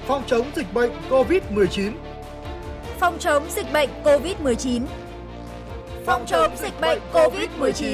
phòng chống dịch bệnh COVID-19. Phòng chống dịch bệnh COVID-19. Phòng chống dịch bệnh COVID-19.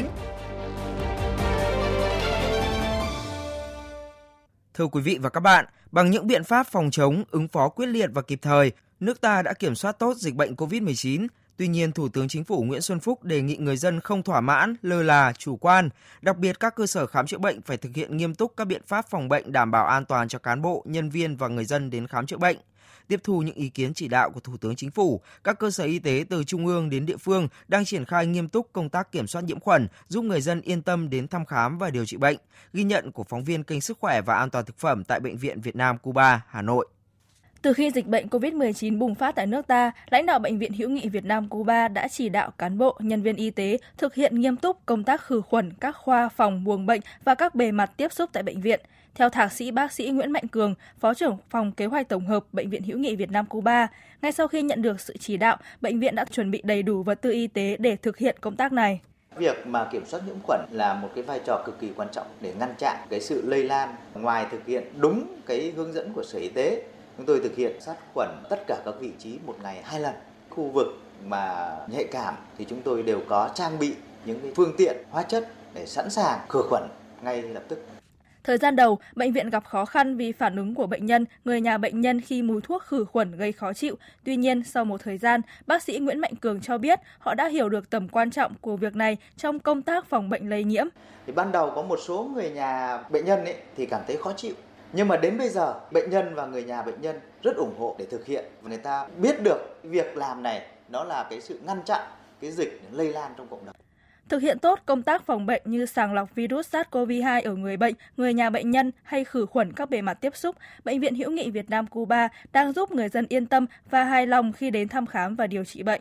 Thưa quý vị và các bạn, bằng những biện pháp phòng chống, ứng phó quyết liệt và kịp thời, nước ta đã kiểm soát tốt dịch bệnh COVID-19. Tuy nhiên, Thủ tướng Chính phủ Nguyễn Xuân Phúc đề nghị người dân không thỏa mãn, lơ là, chủ quan. Đặc biệt, các cơ sở khám chữa bệnh phải thực hiện nghiêm túc các biện pháp phòng bệnh đảm bảo an toàn cho cán bộ, nhân viên và người dân đến khám chữa bệnh. Tiếp thu những ý kiến chỉ đạo của Thủ tướng Chính phủ, các cơ sở y tế từ trung ương đến địa phương đang triển khai nghiêm túc công tác kiểm soát nhiễm khuẩn, giúp người dân yên tâm đến thăm khám và điều trị bệnh. Ghi nhận của phóng viên kênh Sức khỏe và An toàn thực phẩm tại Bệnh viện Việt Nam Cuba, Hà Nội. Từ khi dịch bệnh COVID-19 bùng phát tại nước ta, lãnh đạo Bệnh viện Hữu nghị Việt Nam Cuba đã chỉ đạo cán bộ, nhân viên y tế thực hiện nghiêm túc công tác khử khuẩn các khoa phòng buồng bệnh và các bề mặt tiếp xúc tại bệnh viện. Theo Thạc sĩ bác sĩ Nguyễn Mạnh Cường, Phó trưởng phòng kế hoạch tổng hợp Bệnh viện Hữu nghị Việt Nam Cuba, ngay sau khi nhận được sự chỉ đạo, bệnh viện đã chuẩn bị đầy đủ vật tư y tế để thực hiện công tác này. Việc mà kiểm soát nhiễm khuẩn là một cái vai trò cực kỳ quan trọng để ngăn chặn cái sự lây lan. Ngoài thực hiện đúng cái hướng dẫn của Sở Y tế, chúng tôi thực hiện sát khuẩn tất cả các vị trí một ngày 2 lần. Khu vực mà nhạy cảm thì chúng tôi đều có trang bị những cái phương tiện hóa chất để sẵn sàng khử khuẩn ngay lập tức. Thời gian đầu, bệnh viện gặp khó khăn vì phản ứng của bệnh nhân, người nhà bệnh nhân khi mùi thuốc khử khuẩn gây khó chịu. Tuy nhiên, sau một thời gian, bác sĩ Nguyễn Mạnh Cường cho biết họ đã hiểu được tầm quan trọng của việc này trong công tác phòng bệnh lây nhiễm. Thì ban đầu có một số người nhà bệnh nhân thì cảm thấy khó chịu. Nhưng mà đến bây giờ, bệnh nhân và người nhà bệnh nhân rất ủng hộ để thực hiện. Và người ta biết được việc làm này nó là cái sự ngăn chặn cái dịch lây lan trong cộng đồng. Thực hiện tốt công tác phòng bệnh như sàng lọc virus SARS-CoV-2 ở người bệnh, người nhà bệnh nhân hay khử khuẩn các bề mặt tiếp xúc, Bệnh viện Hữu nghị Việt Nam Cuba đang giúp người dân yên tâm và hài lòng khi đến thăm khám và điều trị bệnh.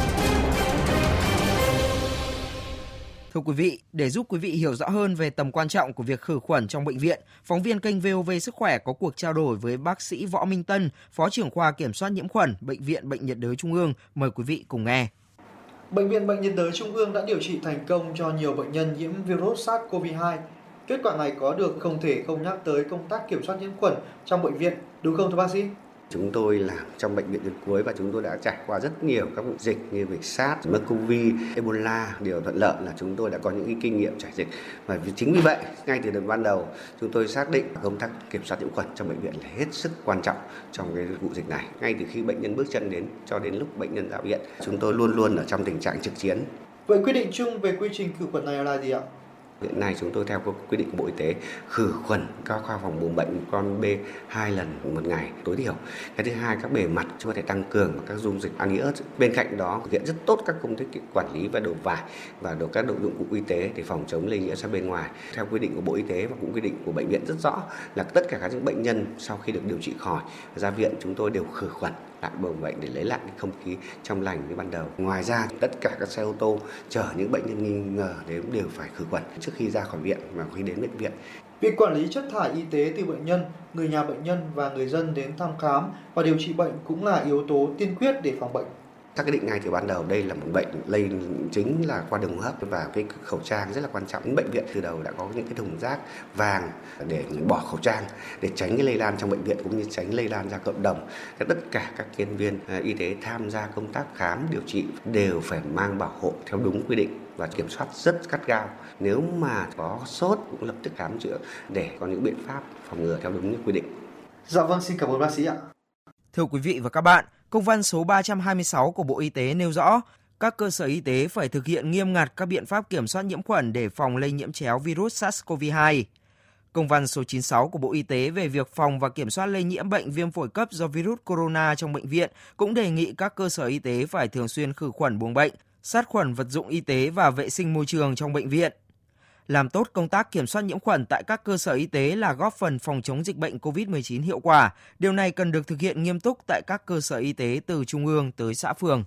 Thưa quý vị, để giúp quý vị hiểu rõ hơn về tầm quan trọng của việc khử khuẩn trong bệnh viện, phóng viên kênh VOV Sức khỏe có cuộc trao đổi với bác sĩ Võ Minh Tân, Phó trưởng khoa kiểm soát nhiễm khuẩn, Bệnh viện Bệnh nhiệt đới Trung ương. Mời quý vị cùng nghe. Bệnh viện Bệnh nhiệt đới Trung ương đã điều trị thành công cho nhiều bệnh nhân nhiễm virus SARS-CoV-2. Kết quả này có được không thể không nhắc tới công tác kiểm soát nhiễm khuẩn trong bệnh viện, đúng không thưa bác sĩ? Chúng tôi làm trong bệnh viện tuyến cuối và chúng tôi đã trải qua rất nhiều các vụ dịch như về SARS, MERS-CoV, Ebola. Điều thuận lợi là chúng tôi đã có những cái kinh nghiệm trải dịch. Và chính vì vậy, ngay từ đợt ban đầu, chúng tôi xác định công tác kiểm soát nhiễm khuẩn trong bệnh viện là hết sức quan trọng trong cái vụ dịch này. Ngay từ khi bệnh nhân bước chân đến cho đến lúc bệnh nhân ra viện, chúng tôi luôn luôn ở trong tình trạng trực chiến. Vậy quy định chung về quy trình khử khuẩn này là gì ạ? Hiện nay chúng tôi theo quy định của Bộ Y tế khử khuẩn các khoa phòng buồng bệnh con B 2 lần một ngày tối thiểu. Cái thứ hai, các bề mặt có thể tăng cường các dung dịch aniớt. Bên cạnh đó thực hiện rất tốt các công tác quản lý và đổ vải và các đồ dụng cụ y tế để phòng chống lây nhiễm sang bên ngoài. Theo quy định của Bộ Y tế và cũng quy định của bệnh viện rất rõ là tất cả các bệnh nhân sau khi được điều trị khỏi ra viện chúng tôi đều khử khuẩn lại buồng bệnh để lấy lại cái không khí trong lành như ban đầu. Ngoài ra tất cả các xe ô tô chở những bệnh nhân nghi ngờ đều phải khử khuẩn trước khi ra khỏi viện và khi đến bệnh viện. Việc quản lý chất thải y tế từ bệnh nhân, người nhà bệnh nhân và người dân đến thăm khám và điều trị bệnh cũng là yếu tố tiên quyết để phòng bệnh. Xác định ngay từ ban đầu đây là một bệnh lây chính là qua đường hô hấp và cái khẩu trang rất là quan trọng. Bệnh viện từ đầu đã có những cái thùng rác vàng để bỏ khẩu trang để tránh cái lây lan trong bệnh viện cũng như tránh lây lan ra cộng đồng. Tất cả các nhân viên y tế tham gia công tác khám điều trị đều phải mang bảo hộ theo đúng quy định và kiểm soát rất gắt gao. Nếu mà có sốt cũng lập tức khám chữa để có những biện pháp phòng ngừa theo đúng quy định. Dạ vâng, xin cảm ơn bác sĩ ạ. Thưa quý vị và các bạn, công văn số 326 của Bộ Y tế nêu rõ, các cơ sở y tế phải thực hiện nghiêm ngặt các biện pháp kiểm soát nhiễm khuẩn để phòng lây nhiễm chéo virus SARS-CoV-2. Công văn số 96 của Bộ Y tế về việc phòng và kiểm soát lây nhiễm bệnh viêm phổi cấp do virus corona trong bệnh viện cũng đề nghị các cơ sở y tế phải thường xuyên khử khuẩn buồng bệnh, sát khuẩn vật dụng y tế và vệ sinh môi trường trong bệnh viện. Làm tốt công tác kiểm soát nhiễm khuẩn tại các cơ sở y tế là góp phần phòng chống dịch bệnh COVID-19 hiệu quả. Điều này cần được thực hiện nghiêm túc tại các cơ sở y tế từ trung ương tới xã phường.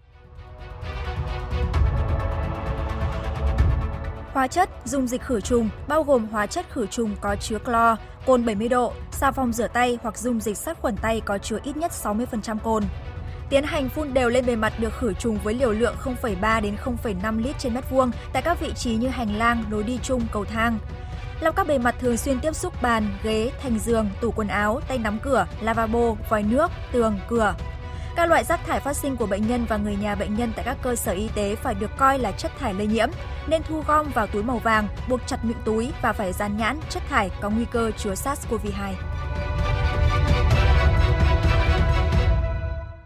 Hóa chất, dung dịch khử trùng bao gồm hóa chất khử trùng có chứa clo, cồn 70 độ, xà phòng rửa tay hoặc dung dịch sát khuẩn tay có chứa ít nhất 60% cồn. Tiến hành phun đều lên bề mặt được khử trùng với liều lượng 0,3 đến 0,5 lít trên mét vuông tại các vị trí như hành lang, lối đi chung, cầu thang. lau các bề mặt thường xuyên tiếp xúc bàn, ghế, thành giường, tủ quần áo, tay nắm cửa, lavabo, vòi nước, tường, cửa. Các loại rác thải phát sinh của bệnh nhân và người nhà bệnh nhân tại các cơ sở y tế phải được coi là chất thải lây nhiễm, nên thu gom vào túi màu vàng, buộc chặt miệng túi và phải dán nhãn chất thải có nguy cơ chứa SARS-CoV-2.